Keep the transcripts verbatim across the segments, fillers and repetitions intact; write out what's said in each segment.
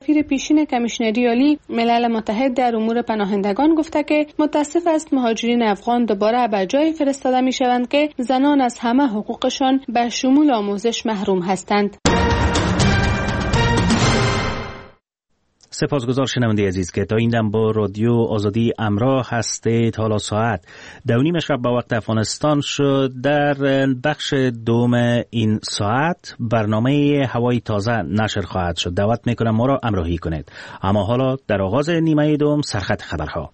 سفیر پیشین کمیشنری عالی ملل متحد در امور پناهندگان گفته که متاسف است مهاجرین افغان دوباره به جای فرستاده میشوند که زنان از همه حقوقشان به شمول آموزش محروم هستند. سپاسگزار شنونده عزیز که تا این دم با رادیو آزادی همراه هستید. حالا ساعت دو نیم شب با وقت افغانستان شد. در بخش دوم این ساعت برنامه هوای تازه نشر خواهد شد. دعوت میکنم ما را همراهی کنید. اما حالا در آغاز نیمه دوم سرخط خبرها.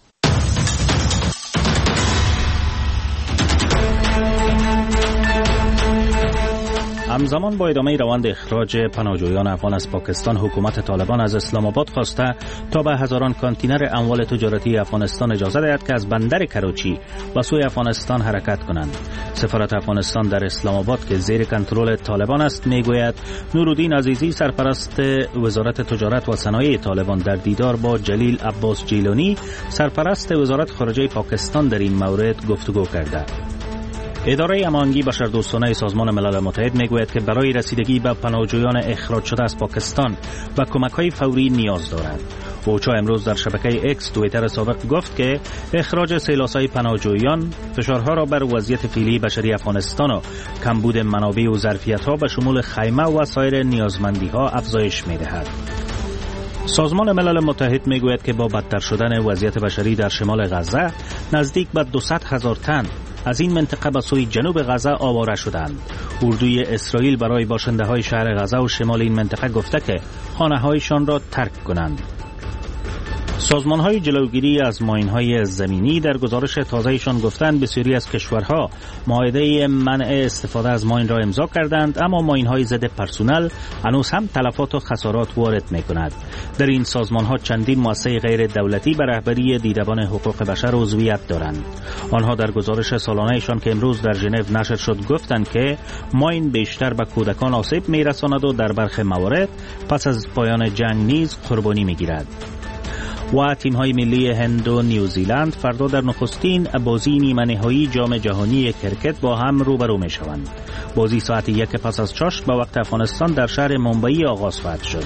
همزمان با ادامه روند اخراج پناهجویان افغان از پاکستان، حکومت طالبان از اسلام آباد خواسته تا به هزاران کانتینر اموال تجارتی افغانستان اجازه دهد که از بندر کراچی به سوی افغانستان حرکت کنند. سفارت افغانستان در اسلام آباد که زیر کنترل طالبان است میگوید نورالدین عزیزی سرپرست وزارت تجارت و صنایع طالبان در دیدار با جلیل عباس جیلانی سرپرست وزارت خارجه پاکستان در این مورد گفتگو کرده. اداره امانگی بشردوستانه سازمان ملل متحد میگوید که برای رسیدگی به پناهجویان اخراج شده از پاکستان و کمک‌های فوری نیاز دارد. اوچا امروز در شبکه اکس توییتر سابق گفت که اخراج سیلاسای پناهجویان فشارها را بر وضعیت فعلی بشری افغانستان و کمبود منابع و ظرفیت‌ها به شمول خیمه و سایر نیازمندی‌ها افزایش می‌دهد. سازمان ملل متحد میگوید که با بدتر شدن وضعیت بشری در شمال غزه نزدیک به دویست هزار تن از این منطقه به سوی جنوب غزه آواره شدند. اردوی اسرائیل برای باشنده های شهر غزه و شمال این منطقه گفته که خانه هایشان را ترک کنند. سازمان های جلوگیری از ماین های زمینی در گزارش تازهشان گفتند بسیاری از کشورها معاهده منع استفاده از ماین را امضا کردند، اما ماین های ضد پرسونل هنوز هم تلفات و خسارات وارد می کند. در این سازمان ها چندین مؤسسه غیر دولتی به رهبری دیدبان حقوق بشر عضویت دارند. آنها در گزارش سالانه‌شان که امروز در ژنو نشر شد گفتند که ماین بیشتر به کودکان آسیب می رساند و در برخی موارد پس از پایان جنگ نیز قربانی می گیرد. و تیم‌های ملی هند و نیوزیلند فردا در نخستین بازی نیمه نهایی جام جهانی کرکت با هم روبرو می‌شوند. بازی ساعت یک پس از چاشت با وقت افغانستان در شهر ممبئی آغاز خواهد شد.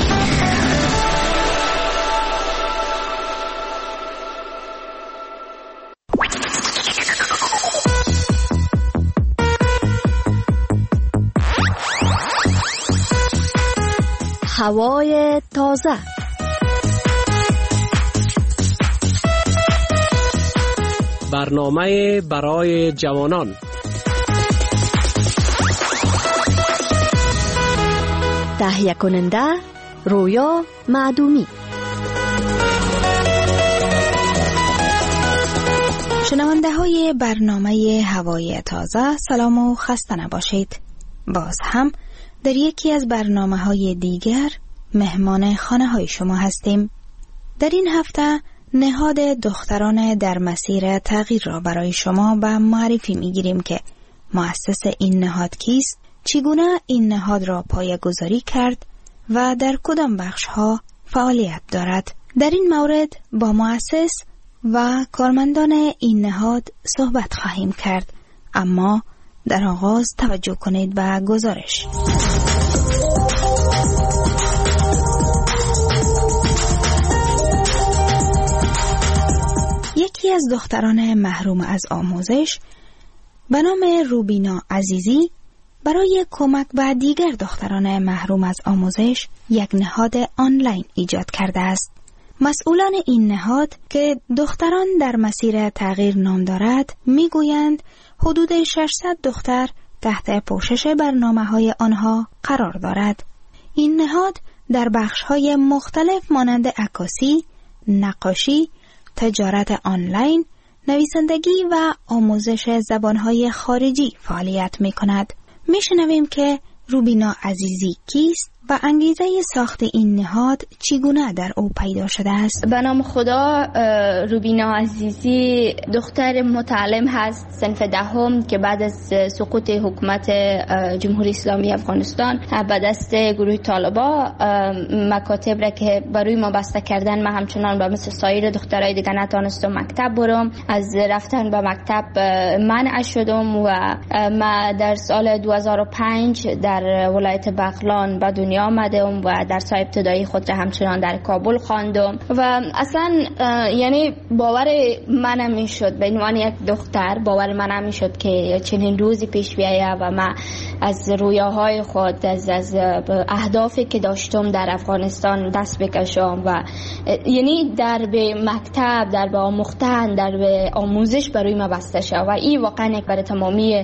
هوای تازه. برنامه برای جوانان. تهیه کننده رویا معدومی. شنونده های برنامه هوای تازه، سلام و خسته نباشید. باز هم در یکی از برنامه های دیگر مهمان خانه های شما هستیم. در این هفته نهاد دختران در مسیر تغییر را برای شما به معرفی می‌گیریم که مؤسس این نهاد کیست، چگونه این نهاد را پایه‌گذاری کرد و در کدام بخش‌ها فعالیت دارد. در این مورد با مؤسس و کارمندان این نهاد صحبت خواهیم کرد، اما در آغاز توجه کنید به گزارش. یکی از دختران محروم از آموزش به نام روبینا عزیزی برای کمک به دیگر دختران محروم از آموزش یک نهاد آنلاین ایجاد کرده است. مسئولان این نهاد که دختران در مسیر تغییر نام دارد میگویند حدود ششصد دختر تحت پوشش برنامه‌های آنها قرار دارد. این نهاد در بخش‌های مختلف مانند عکاسی، نقاشی، تجارت آنلاین، نویسندگی و آموزش زبانهای خارجی فعالیت می کند. می شنویم که روبینا عزیزی کیست و انگیزه ساخت این نهاد چگونه در او پیدا شده است. به نام خدا، روبینا عزیزی دختر متعلم هست صنف دهم که بعد از سقوط حکومت جمهوری اسلامی افغانستان به دست گروه طالبا مکاتب را که برای ما بسته کردن، من همچنان به مثل سایر دخترای دیگه نتونستم مکتب برم. از رفتن به مکتب منع شدم و ما در سال دو هزار و پنج در ولایت بغلان بدون دنیا آمدم و درس های ابتدایی خود را همچنان در کابل خواندم و اصلا یعنی باور من نمیشد به عنوان یک دختر، باور من نمیشد که چنین روزی پیش بیاید و من از رویاهای خود، از از اهدافی که داشتم در افغانستان دست بکشم و یعنی در به مکتب، در به آموختن، در به آموزش برای ما بسته شد و این واقعا یک برای تمامی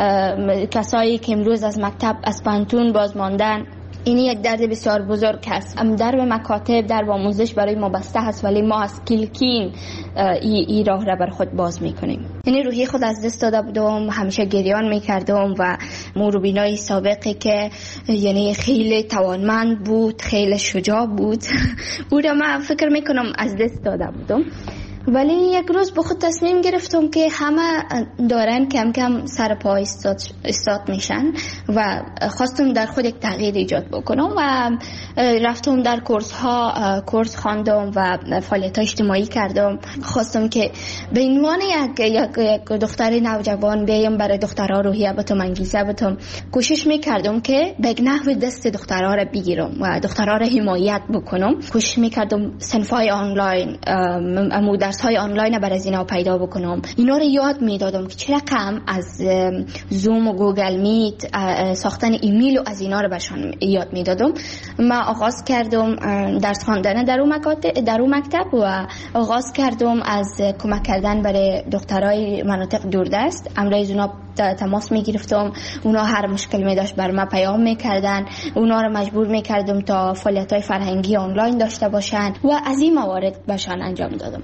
کسایی که امروز از مکتب از پانتون باز ماندن، این یک درد بسیار بزرگ است. در به مکاتب، در به آموزش برای ما بسته هست ولی ما از کلکین ای, ای راه را بر خود باز میکنیم. یعنی روحی خود از دست داده بودم، همیشه گریان میکردم و روبینای سابقی که یعنی خیلی توانمند بود، خیلی شجاع بود او را من فکر میکنم از دست داده بودم. ولی یک روز به خود تصمیم گرفتم که همه دارن کم کم سر پا استاد, استاد میشن و خواستم در خود یک تغییر ایجاد بکنم و رفتم در کورس ها کورس خواندم و فعالیت اجتماعی کردم. خواستم که به عنوان یک, یک, یک دختر نوجوان بیایم برای دخترها روحیه بتم، انگیزه بتم. کوشش میکردم که به نحو دست دخترها را بگیرم و دخترها را حمایت بکنم. کوشش میکردم صنفای آنلاین، درس های آنلاین برای از اینا پیدا بکنم. اینا رو یاد میدادم که چه رقم از زوم و گوگل میت، ساختن ایمیل و از اینا رو بهشون یاد میدادم. من آغاز کردم درس خواندن در اون مکاتب در اون مکتب و آغاز کردم از کمک کردن برای دخترای مناطق دوردست. امروز اونا تماس میگرفتم، اونا هر مشکل می داشت بر من پیام میکردن، اونا رو مجبور میکردم تا فعالیت‌های فرهنگی آنلاین داشته باشن و از این موارد بهشان انجام دادم.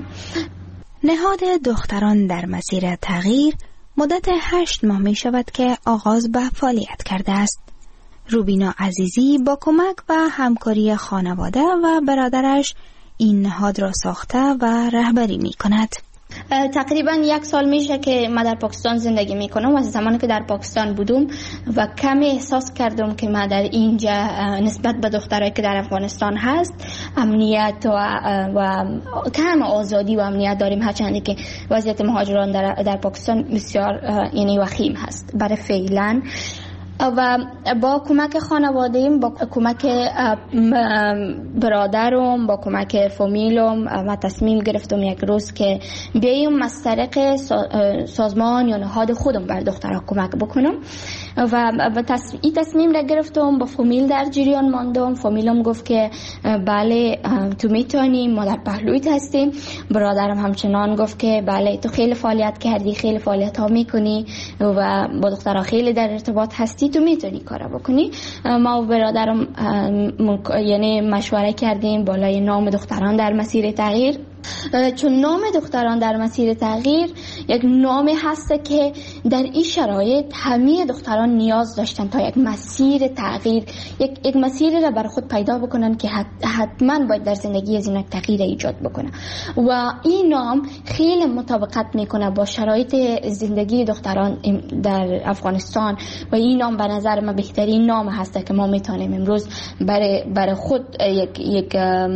نهاد دختران در مسیر تغییر مدت هشت ماه می شود که آغاز به فعالیت کرده است. روبینا عزیزی با کمک و همکاری خانواده و برادرش این نهاد را ساخته و رهبری می کند. تقریبا یک سال میشه که من در پاکستان زندگی میکنم و از زمانی که در پاکستان بودم و کمی احساس کردم که من در اینجا نسبت به دخترایی که در افغانستان هست امنیت و, و کم آزادی و امنیت داریم، هرچند که وضعیت مهاجران در, در پاکستان بسیار یعنی وخیم هست برای فعلا. و با کمک خانواده‌ام، با کمک برادرم، با کمک فامیلم من تصمیم گرفتم یک روز که بیایم از طریق سازمان یا نهاد خودم بر دخترها کمک بکنم و این تصمیم را گرفتم. با فامیل در جریان ماندم. فامیلم گفت که بله تو میتونی، ما در پهلویت هستیم. برادرم همچنان گفت که بله تو خیلی فعالیت کردی، خیلی فعالیت ها میکنی و با دخترها خیلی در ارتباط هستی، تو میتونی کارا بکنی. ما و برادرم یعنی مشوره کردیم بالای نام دختران در مسیر تغییر، چون نام دختران در مسیر تغییر یک نامی هست که در این شرایط همه دختران نیاز داشتن تا یک مسیر تغییر، یک, یک مسیر را بر خود پیدا بکنن که حتما باید در زندگی از این تغییر ایجاد بکنه و این نام خیلی مطابقت میکنه با شرایط زندگی دختران در افغانستان و این نام به نظر من بهترین نام هست که ما میتونیم امروز برای برای خود یک یک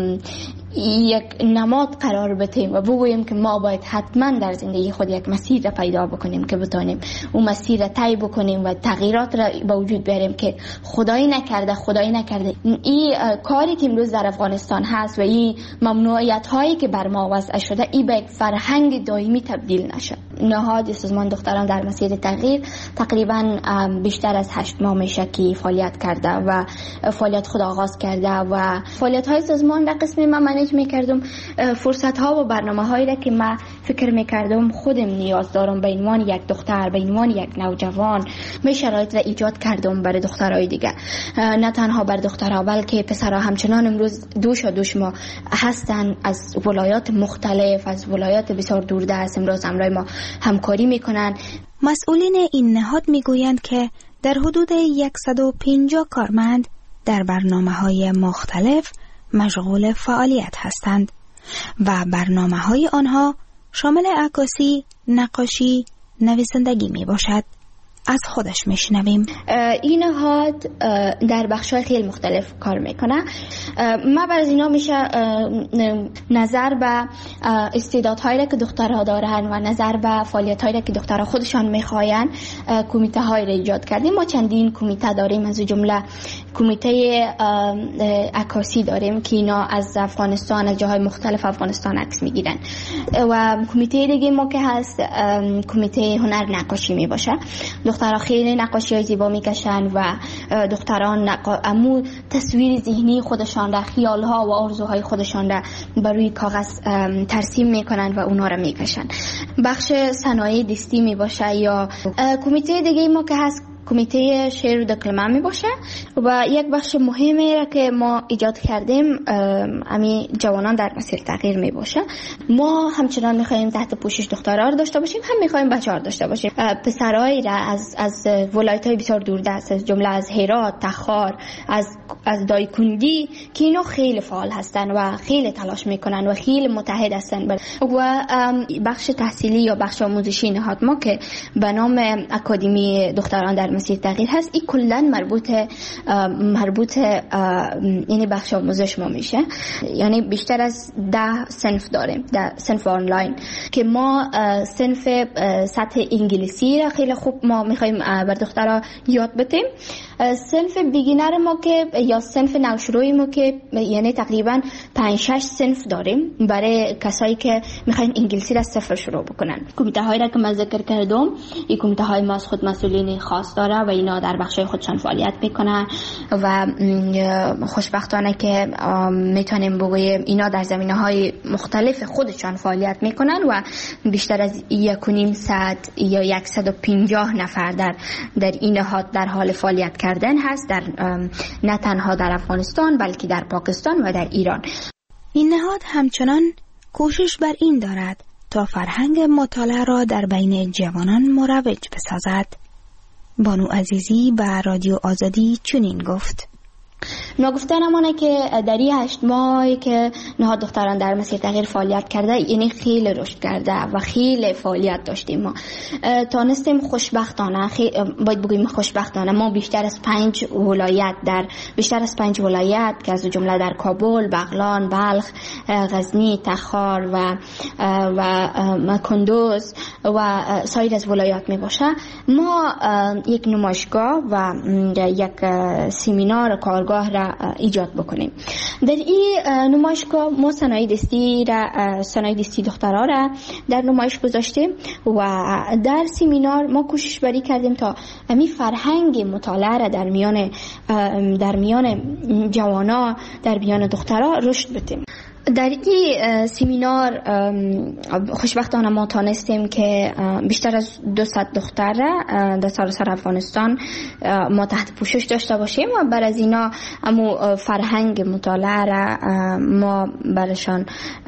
یک نماد قرار بدیم و بگوییم که ما باید حتما در زندگی خود یک مسیر را پیدا بکنیم که بتونیم اون مسیر را طی بکنیم و تغییرات را به وجود بیاریم که خدایی نکرده خدایی نکرده این کاری که امروز در افغانستان هست و این ممنوعیت هایی که بر ما وضع شده این به یک فرهنگ دائمی تبدیل نشه. نهاد سازمان دختران در مسیر تغییر تقریبا بیشتر از هشت ماه میشه که فعالیت کرده و فعالیت خود آغاز کرده و فعالیت های سازمان در قسم من منیج میکردم. فرصت ها و برنامه هایی را که من فکر میکردم خودم نیاز دارم به عنوان یک دختر، به عنوان یک نوجوان، من شرایط را ایجاد کردم برای دخترای دیگه، نه تنها بر دخترها بلکه پسرها همچنان امروز دوش و دوش ما هستن از ولایات مختلف، از ولایات بسیار دوردست امروز همراه ما همکاری میکنن. مسئولین این نهاد میگویند که در حدود صد و پنجاه کارمند در برنامه‌های مختلف مشغول فعالیت هستند و برنامه‌های آنها شامل عکاسی، نقاشی، نویسندگی می باشد. از خودش میشنویم. این نهاد در بخش‌های خیلی مختلف کار میکنه. ما بر از اینا میشه نظر به استعدادهایی که دخترها دارن و نظر به فعالیت‌هایی که دخترها خودشان میخواین کمیته های را ایجاد کردیم. ما چندین کمیته داریم، از جمله کمیته عکاسی داریم که اینا از افغانستان، از جاهای مختلف افغانستان عکس میگیرن. و کمیته دیگه ما که هست کمیته هنر نقاشی می باشه. دخترها خیلی نقاشی های زیبا میکشن و دختران نقا... امو تصویر ذهنی خودشان را، خیال ها و آرزوهای خودشان را بر روی کاغذ ترسیم میکنن و اونا را میکشن. بخش صنایع دستی می باشه. یا کمیته دیگه ما که هست کمیته شعر و دکلمه می باشه. و یک بخش مهمی را که ما ایجاد کردیم امی جوانان در مسیر تغییر می باشه. ما همچنان می خواهیم تحت پوشش دخترها رو داشته باشیم، هم می خواهیم بچه‌ها رو داشته باشیم. پسرایی را از از ولایت های بسیار دوردست، از جمله از هرات، تخار، از از دایکنڈی که اینا خیلی فعال هستن و خیلی تلاش میکنن و خیلی متحد هستن. و بخش تحصیلی یا بخش آموزشی نهاد ما که به نام اکادمی دختران در مسیر تغییر هست، این کلا مربوط مربوط یعنی بخش آموزش ما میشه. یعنی بیشتر از ده صنف داریم، ده صنف آنلاین که ما صنف سطح انگلیسی را خیلی خوب ما میخوایم بر دخترها یاد بدیم. صنف بیگینر ما که یا صنف نوشروی ما که یعنی تقریبا پنج شش صنف داریم برای کسایی که میخواین انگلیسی را صفر شروع بکنن. کمیته هایی را که من ذکر کردم، این کمیته های ما از خود مسئولین خاص داره و اینا در بخش خودشان فعالیت میکنن و خوشبختانه که میتونیم بگویم اینا در زمینه های مختلف خودشان فعالیت میکنن و بیشتر از یک و نیم صد یا صد و پنجاه نفر در در این نهاد در حال فعالیت کردن هست، در نه تنها در افغانستان بلکه در پاکستان و در ایران. این نهاد همچنان کوشش بر این دارد تا فرهنگ مطالعه را در بین جوانان مروج بسازد. بانو عزیزی به رادیو آزادی چنین گفت: نگفتن امانه که در این هشت ماهی که نهاد دختران در مسیر تغییر فعالیت کرده، یعنی خیلی رشد کرده و خیلی فعالیت داشتیم. ما تانستیم خوشبختانه، باید بگویم خوشبختانه، ما بیشتر از پنج ولایت در بیشتر از پنج ولایت که از جمله در کابل، بغلان، بلخ، غزنی، تخار و و کندوز و سایر از ولایات می باشه، ما یک نمایشگاه و یک سمینار کارگاه را ایجاد بکنیم. در این نمایشگاه ما صنایع دستی را صنایع دستی دخترها را در نمایش گذاشتیم و در سمینار ما کوشش بری کردیم تا امی فرهنگ مطالعه را در میان در میان جوانا، در میان دخترها رشد بدیم. در این سمینار خوشبختانه ما تانستیم که بیشتر از دویست دختر در سراسر افغانستان ما تحت پوشش داشته باشیم و بر از اینا امو فرهنگ مطالعه را ما برشان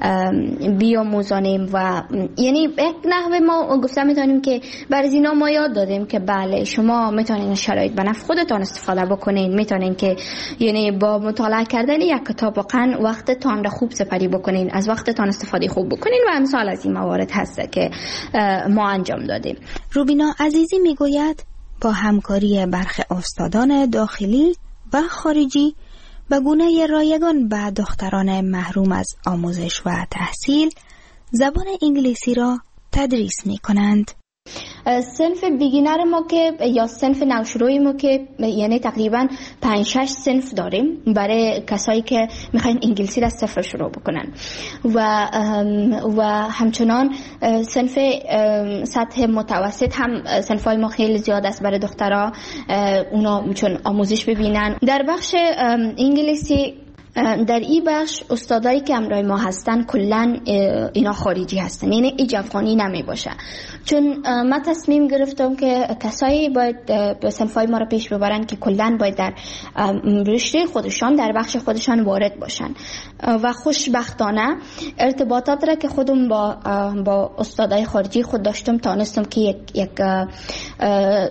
بیاموزانیم و یعنی یک نحوه ما گفته میتونیم که بر از اینا ما یاد دادیم که بله شما میتونین شرایط به نفع خودتان استفاده بکنین، میتونین که یعنی با مطالعه کردن یک کتاب واقعا وقتتان را خوب سپری بکنین، از وقتتان استفاده خوب بکنین و امثال از این موارد هست که ما انجام دادیم. روبینا عزیزی میگوید با همکاری برخی استادان داخلی و خارجی به گونه رایگان به دختران محروم از آموزش و تحصیل زبان انگلیسی را تدریس می کنند. صنف بیگینر ما که یا صنف نوشروی ما که یعنی تقریبا پنج شش صنف داریم برای کسایی که میخواین انگلیسی را صفر شروع بکنن و و همچنان صنف سطح متوسط هم صنفای ما خیلی زیاد است برای دخترها، اونا چون آموزش ببینن. در بخش انگلیسی در این بخش استادایی که همراه ما هستن کلن اینا خارجی هستن، یعنی ایج افغانی نمی باشه. چون من تصمیم گرفتم که کسایی باید به صنفای ما را پیش ببرن که کلن باید در رشته خودشان در بخش خودشان وارد باشن و خوشبختانه ارتباطات را که خودم با با استادای خارجی خود داشتم تانستم که یک یک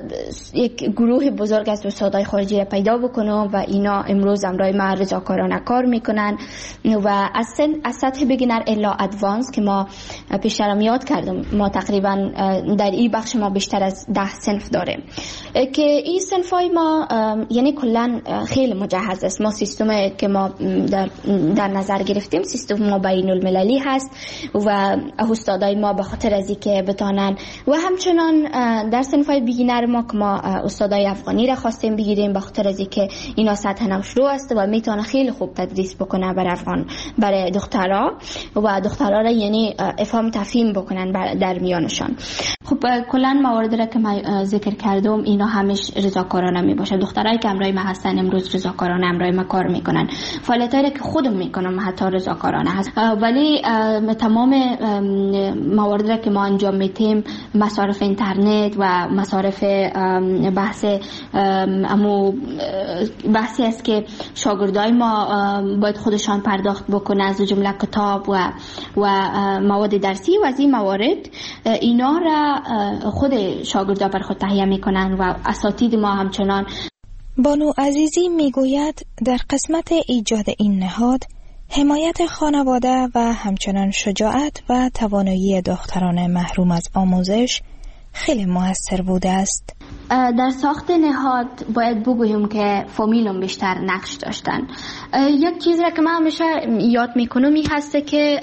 یک گروه بزرگ از استادای خارجی را پیدا بکنم و اینا امروز همراه ما رضاکارانه کار میکنن و از از سطح بیگینر الا ادوانس که ما پیشترم یاد کردم، ما تقریبا در این بخش ما بیشتر از ده صنف داریم که این صنفای ما یعنی کلا خیلی مجهز است. ما سیستم که ما در, در نظر گرفتیم سیستم ما بین المللی هست و استادای ما به خاطر از اینکه بتانن و همچنان در صنفای بیگینر ما که ما استادای افغانی را خواستیم بگیریم به خاطر از اینکه اینا سطح نوشرو است و میتونه خیلی خوب تدریس بکنه برای افغان برای دخترها و دخترها را یعنی افهام تفهیم بکنن در میانشان. خب کلا مواردی را که من ذکر کردم اینا همش رضاکارانه می باشه. دخترایی که همراه ما هستن امروز رضاکارانه همراه ما کار میکنن. فعالیتایی که خودم میکنم حتی رضاکارانه هست، ولی تمام مواردی را که ما انجام میدیم مصارف اینترنت و مصارف بحث امو بحثی است که شاگردای ما باید خودشان پرداخت بکنه از جمله کتاب و و مواد درسی و از این موارد اینا را خود شاگردا بر خود تهیه میکنن و اساتید ما همچنان. بانو عزیزی میگوید در قسمت ایجاد این نهاد حمایت خانواده و همچنان شجاعت و توانایی دختران محروم از آموزش خیلی موثر بوده است. در ساخت نهاد باید بگویم که فامیلم بیشتر نقش داشتن. یک چیز را که من همیشه یاد میکنم این هسته که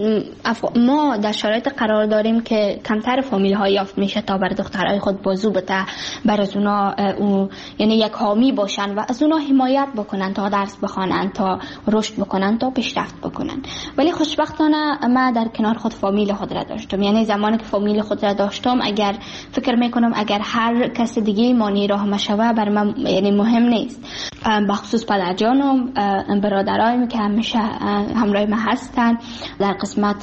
ما در شرایط قرار داریم که کمتر فامیل ها یافت میشه تا بر دخترای خود بازو بته، بر از اونا یعنی یک حامی باشن و از اونا حمایت بکنن تا درس بخوانن، تا رشد بکنن، تا پیشرفت بکنن. ولی خوشبختانه من در کنار خود فامیل خود را داشتم. یعنی زمانی که فامیل خود را داشتم اگر فکر میکنم اگر هر کس دیگه مانی راه مشوه بر من یعنی مهم نیست. بخصوص پدرجانم برادرایم که همیشه همراه ما هستن در قسمت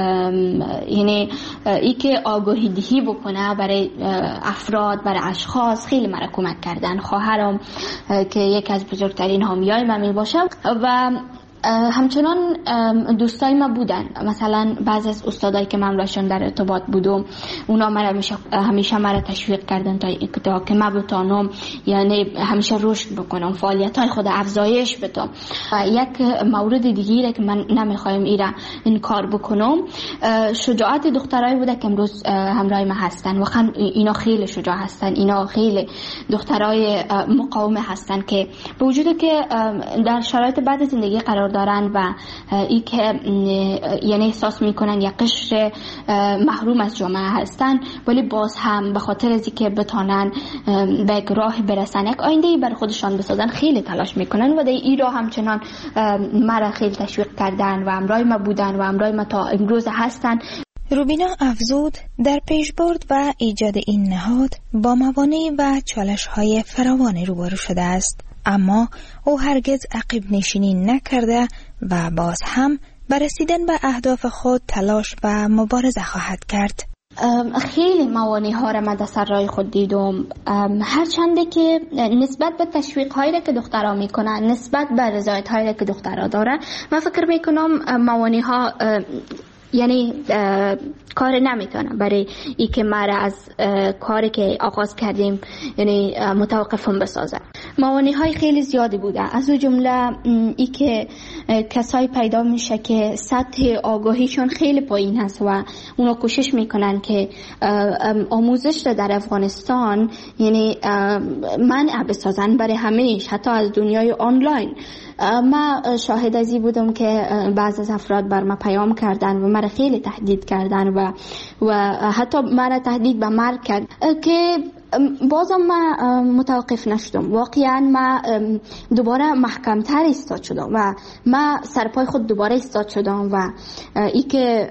یعنی ای که آگاهی دهی بکنه برای افراد برای اشخاص خیلی مرا کمک کردن. خواهرم که یکی از بزرگترین حامیای من می باشه و همچنان دوستای ما بودن. مثلا بعضی از استادایی که من راشون در ارتباط بودم اونا مرا همیشه همیشه مرا تشویق کردن تا تا که من بتونم یعنی همیشه رشد بکنم، فعالیت‌های خود افزایش بدم. یک مورد دیگه که من نمیخوایم ایرا این کار بکنم شجاعت دخترای بوده که امروز همراه ما هستن و اینا خیلی شجاع هستن. اینا خیلی دخترای مقاوم هستن که به وجود که در شرایط بد زندگی قرار دارن و ای که یعنی احساس میکنن یک قشر محروم از جامعه هستن، ولی باز هم به خاطر از اینکه بتونن به یک راه برسن، یک آینده بر خودشان بسازن، خیلی تلاش میکنن و در این راه همچنان مرا خیلی تشویق کردن و همراه ما بودن و همراه ما تا امروز هستن. روبینا افزود در پیشبرد و ایجاد این نهاد با موانع و چالش‌های فراوانی روبرو شده است، اما او هرگز عقب نشینی نکرده و باز هم بر رسیدن به اهداف خود تلاش و مبارزه خواهد کرد. خیلی موانع ها را من در سر راه خود دیدم، هرچنده که نسبت به تشویق هایی که دخترها میکنن، نسبت به رضایت هایی که دخترها دارن، من فکر میکنم موانع ها یعنی کار نمیتونم برای ای که مرا از کاری که آغاز کردیم یعنی متوقفم بسازم. موانع های خیلی زیادی بوده، از اون جمله ای که کسایی پیدا میشه که سطح آگاهیشون خیلی پایین هست و اونا کوشش میکنن که آموزش در افغانستان یعنی منع بسازن برای همیشه، حتی از دنیای آنلاین. من شاهد ازی بودم که بعض از افراد بر من پیام کردن و مرا خیلی تهدید کردن و و حتی مرا تهدید به مرگ کرد که بازم من متوقف نشدم. واقعا من دوباره محکمتر ایستاد شدم و من سرپای خود دوباره ایستاد شدم و ای که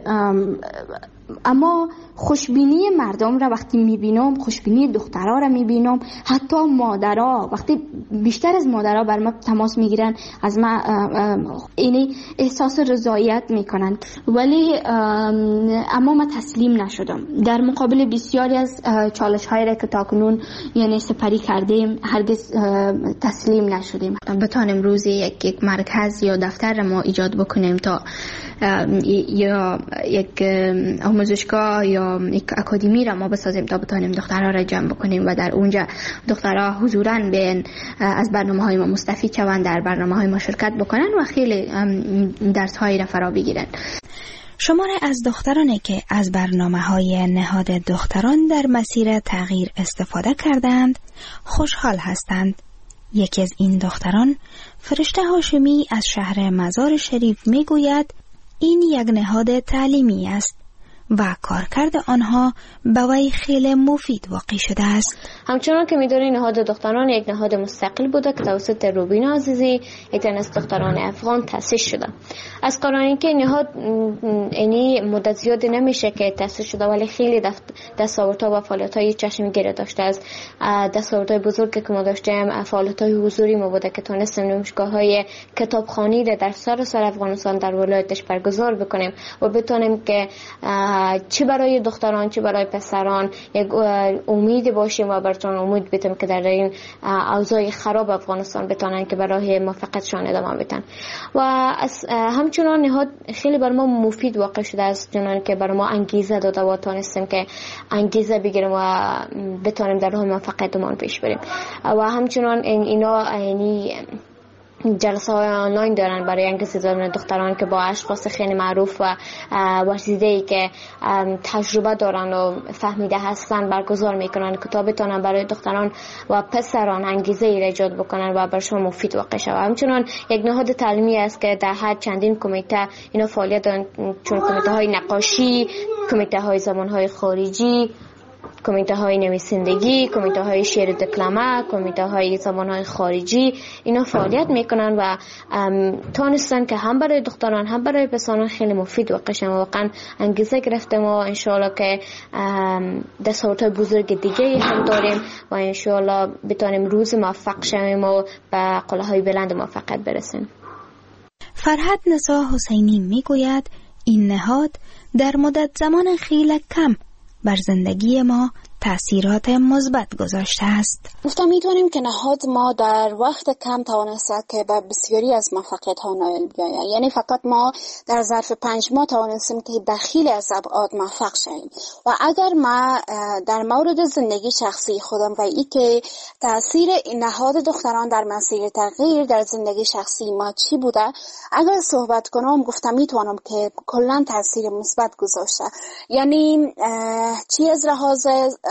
اما خوشبینی مردم را وقتی میبینم، خوشبینی دخترها را میبینم، حتی مادرها وقتی بیشتر از مادرها بر ما تماس میگیرن از ما اینی احساس رضایت میکنن، ولی اما ما تسلیم نشدم. در مقابل بسیاری از چالش هایی را که تاکنون یعنی سپری کردیم هرگز تسلیم نشدیم. بتانیم روزی یک, یک مرکز یا دفتر ما ایجاد بکنیم تا یا یک آموزشگاه یا یک اکادمی را ما بسازیم تا بتانیم دخترها را جمع بکنیم و در اونجا دخترها حضوراً بیان از برنامه‌های ما مستفید شوند، در برنامه‌های ما شرکت بکنن و خیلی درس‌هایی را فرا بگیرن. شماره از دخترانی که از برنامه‌های نهاد دختران در مسیر تغییر استفاده کردند خوشحال هستند. یکی از این دختران، فرشته هاشمی از شهر مزار شریف میگوید این یک نهاد تعلیمی است و کارکرد آنها به وی خیلی مفید واقع شده است. همچنان که می‌دونید نهاد دختران یک نهاد مستقل بوده که توسط روبینا عزیزی یک از دختران افغان تأسیس شده. از قراری که نهاد اینی مدت زیادی نمیشه که تأسیس شده، ولی خیلی دستاوردها و فعالیت‌های چشمگیر داشته است. دستاوردهای بزرگی که ما داشتیم فعالیت‌های حضوری ما بوده که تونستیم نمایشگاه‌های کتابخوانی در سراسر افغانستان در ولایتش برگزار بکنیم و بتونیم که چه برای دختران چه برای پسران یک امید باشیم و براتون امید بدیم که در این اوضاع خراب افغانستان بتونن که برای موفقیتشان ادامه بدن. و همچنان نهاد خیلی بر ما مفید واقع شده است، چون که بر ما انگیزه داده و تونستیم که انگیزه بگیریم و بتونیم در راه موفقیتمون پیش بریم. و همچنان این اینا یعنی جلسه های آنلاین دارن برای انگیزه دادن دختران که با اشخاص خیلی معروف و ورزیده‌ای که تجربه دارن و فهمیده هستن برگزار میکنن که تا بتونن برای دختران و پسران انگیزه ای ایجاد بکنن و برشون مفید واقع شود. همچنان یک نهاد تعلیمی است که در هر چندین کمیته اینا فعالیت دارن، چون کمیته های نقاشی، کمیته های زبان های خارجی، کمیته های نویسندگی، کمیته های شعر دکلمه، کمیته های زبان های خارجی، اینا فعالیت میکنن و تونستن که هم برای دختران هم برای پسران خیلی مفید واقع شن. واقعا انگیزه گرفتیم و انشاءالله که دستاوردهای بزرگ دیگه هم داریم و انشاءالله بتونیم روز موفق شویم و به قله‌های بلند موفقیت برسیم. فرهاد نسا حسینی میگوید این نهاد در مدت زمان خیلی کم بر زندگی ما تأثیرات مثبت گذاشته است. گفتم میتونیم که نهاد ما در وقت کم توانسته که به بسیاری از موفقیت ها نائل بیاید. یعنی فقط ما در ظرف پنج ماه توانستیم که در خیلی از ابعاد موفق شویم. و اگر ما در مورد زندگی شخصی خودم و ای که تأثیر نهاد دختران در مسیر تغییر در زندگی شخصی ما چی بوده اگر صحبت کنم، گفتم میتونم که کلا تأثیر مثبت گذاشته. یعنی چی از لحاظ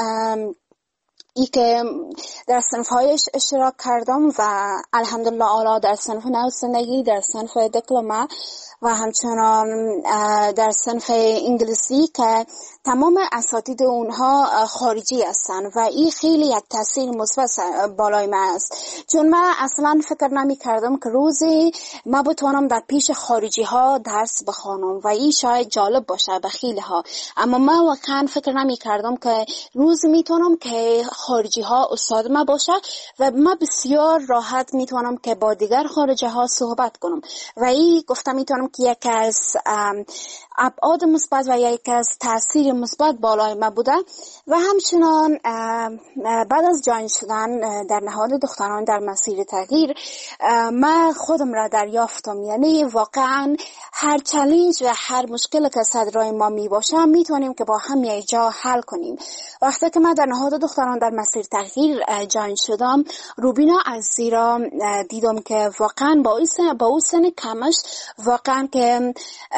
ای که در صنف‌هایش اشتراک کردم و الحمدلله اعلی در صنف نویسندگی، در صنف دیپلمه و همچنان در صنف انگلیسی که تمام اساتید اونها خارجی هستن و این خیلی یک تاثیر مثبت بالای من است، چون من اصلا فکر نمی کردم که روزی ما بتوانم در پیش خارجی ها درس بخوانم و این شاید جالب باشه به خیلی ها، اما من واقعا فکر نمی کردم که روزی میتونم که خارجی ها استاد ما باشه و من بسیار راحت میتونم که با دیگر خارجی ها صحبت کنم و این گفتم میتونم که یک از ابعاد مثبت و یک از تاثیر مثبت بالای ما بوده. و همچنان بعد از جاین شدن در نهاد دختران در مسیر تغییر من خودم را دریافتم، یعنی واقعا هر چالش و هر مشکل که صدرای ما می باشه میتونیم که با هم یک جا حل کنیم. وقتی که من در نهاد دختران در مسیر تغییر جاین شدم، روبینا عزیزی را دیدم که واقعا با اون سن با اون سن کمش واقعا که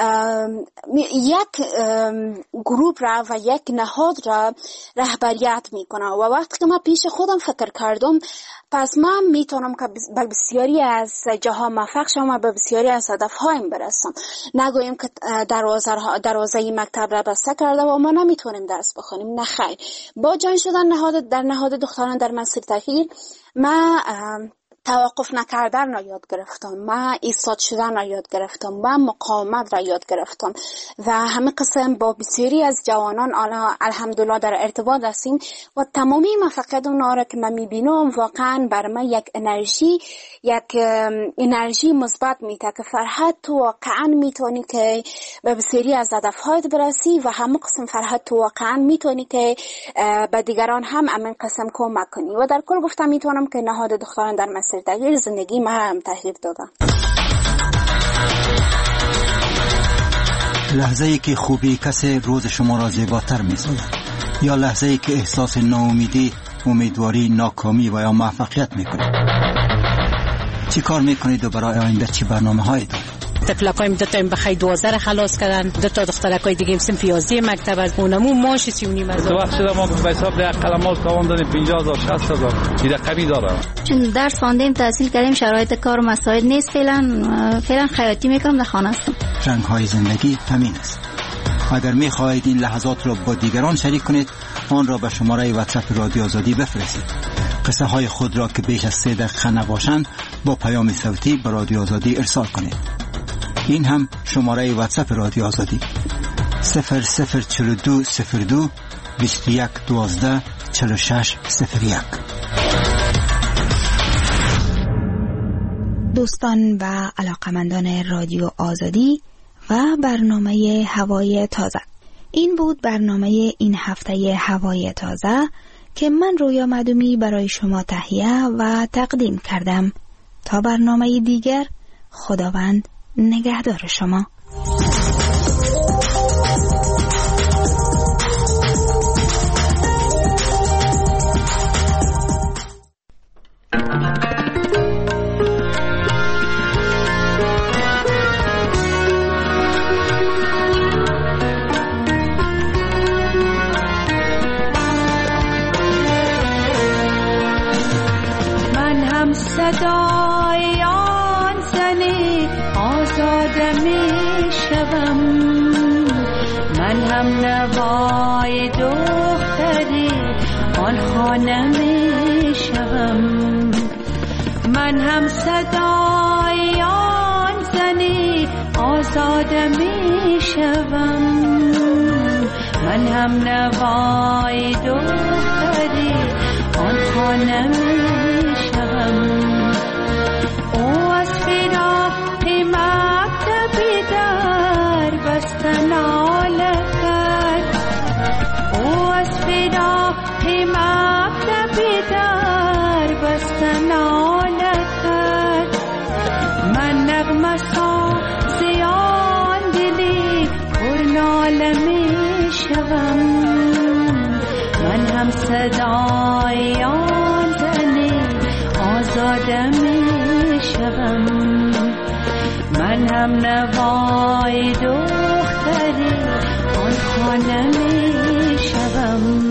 یک گروپ را و یک نهاد را رهبریت میکنه و وقتی که من پیش خودم فکر کردم پس من میتونم که به بسیاری از جاها موفق شم و به بسیاری از هدفهایم برسم. نگویم که دروازه دروازه مکتب را بسته کرده و ما نمیتونیم درس بخونیم، نه خیر. با جاین شدن نهاد در نهاد دختران در مسیر تغییر من توقف نکردن را یاد گرفتم، من ایستاد شدن را یاد گرفتم، من مقاومت را یاد گرفتم و همه قسم با بسیاری از جوانان الحمدلله در ارتباط هستیم و تمامی موفقیت اونها را که من میبینم واقعا بر من یک انرژی یک انرژی مثبت میده که فرهاد تو واقعا میتونی که به بسیاری از هدفهایت برسی و همه قسم فرهاد تو واقعا میتونی که به دیگران هم همین قسم کمک کنی. و در کل گفتم میتونم که نهاد دختران در مسیر تغییر زندگی ما هم تغییر دادم. لحظه ای که خوبی کسی روز شما را زیباتر می سازد، یا لحظه ای که احساس ناامیدی، امیدواری، ناکامی و یا موفقیت می کنید. چی کار می کنید و برای آینده چی برنامه هایی دارید؟ طفلکایم دو تا بخای دوازده را خلاص کردن، دو تا دخترکای دیگه صنف یازده مکتب از اونمو ماش سی و نیم هزار. تو وقت شده ما به حساب ده قلماش تاوان دادیم پنجاه هزار شصت هزار چیز کمی داره. چون درس خواندیم تحصیل کردیم شرایط کار و مساعد نیست، فعلا فعلا خیاطی میکنم در خانه هستم. رنگ های زندگی همین است. اگر می خواهید این لحظات را با دیگران شریک کنید، آن را به شماره واتساپ رادیو آزادی بفرستید. قصه های خود را که بیش از سه دقیقه نباشند با پیام صوتی به رادیو آزادی ارسال کنید. این هم شماره واتساپ رادیو آزادی صفر صفر چهل و دو صفر دو بیست و یک دوازده چهل و شش صفر یک. دوستان و علاقمندان رادیو آزادی و برنامه هوای تازه، این بود برنامه این هفته هوای تازه که من رویا مدومی برای شما تهیه و تقدیم کردم. تا برنامه دیگر، خداوند نگهدار شما. من هم صدای آن زنی آزاده می شوم، من هم نوای دختری آن خانه می شوم، من هم صدای آن زنی آزاده می شوم، من هم نوای دختری آن خانه می شوم. او از فراق مکتبی در بستن ناله کرد، او از فراق مکتبی در بستن ناله کرد. من نغمه سازی آن دلی پر ناله می شوم، من هم صدای آن زنی آزاده می شوم، من هم نوای دختری آن خانه می شوم.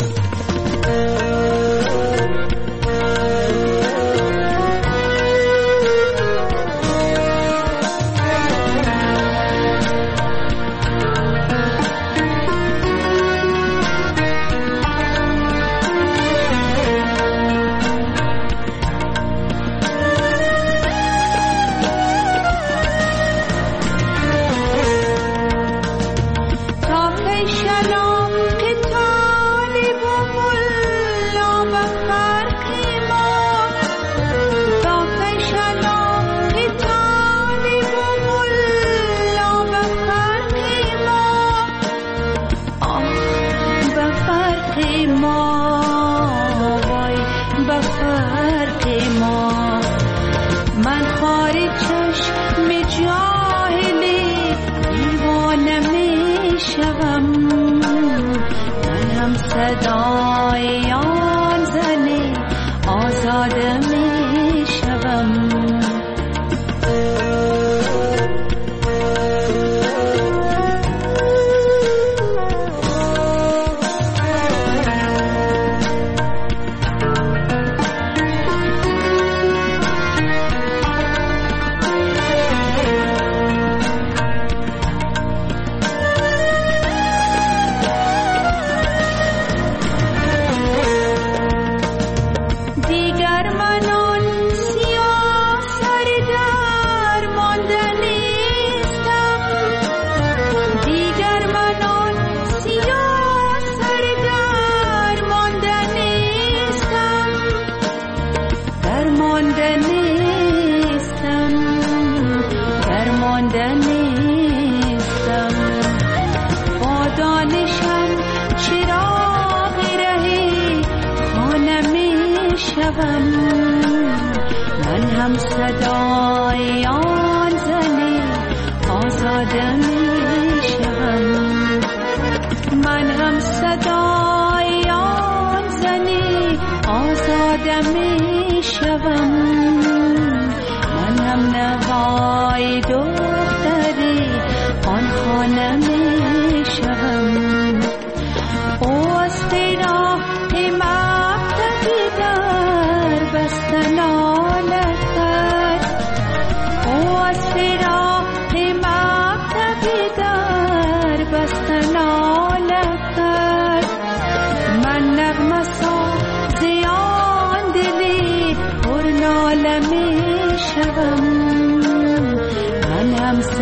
صدای آن زنی آزاده می شوم. من هم صدای آن زنی آزاده می شوم. من هم صدای آن زنی آزاده می شوم من هم نوای دختری آن خانه